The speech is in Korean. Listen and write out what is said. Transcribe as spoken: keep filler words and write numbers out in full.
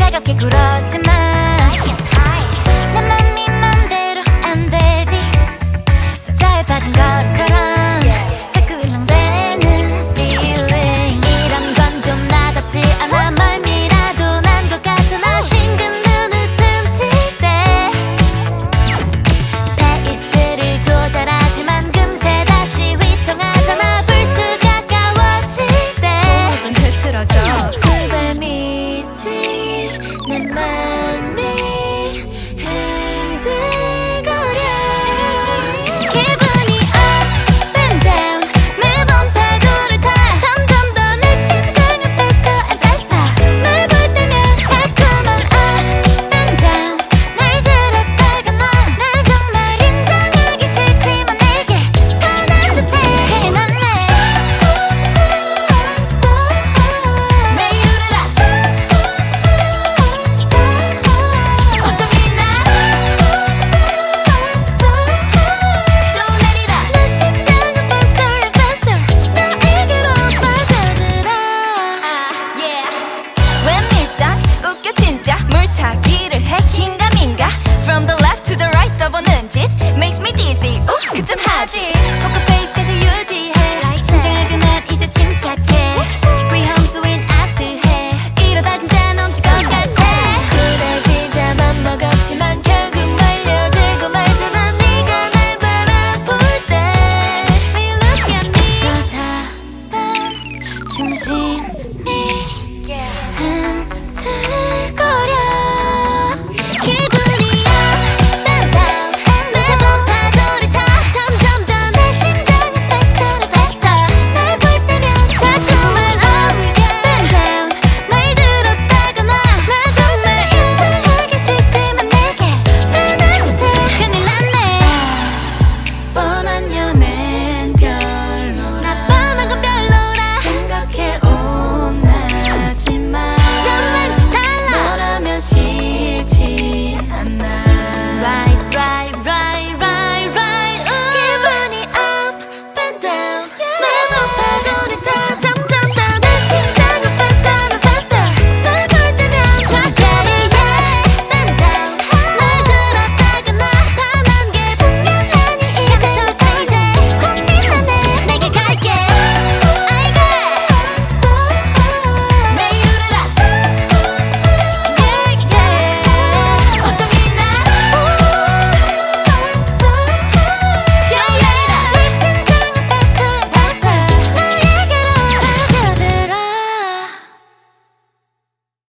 차갑게 굴었지만 난 넌 네 맘대로 안 되지. 바다에 빠진 것처럼 자꾸 일렁대는 feeling. 이런 건 좀 나답지 않아. 멀미라도 난 것 같아. 나 싱긋 눈웃음 칠 때 페이스를 조절하지만 금세 다시 휘청하잖아. 불쑥 가까워질 때 호흡은 흐트러져. 그발 믿지 내 말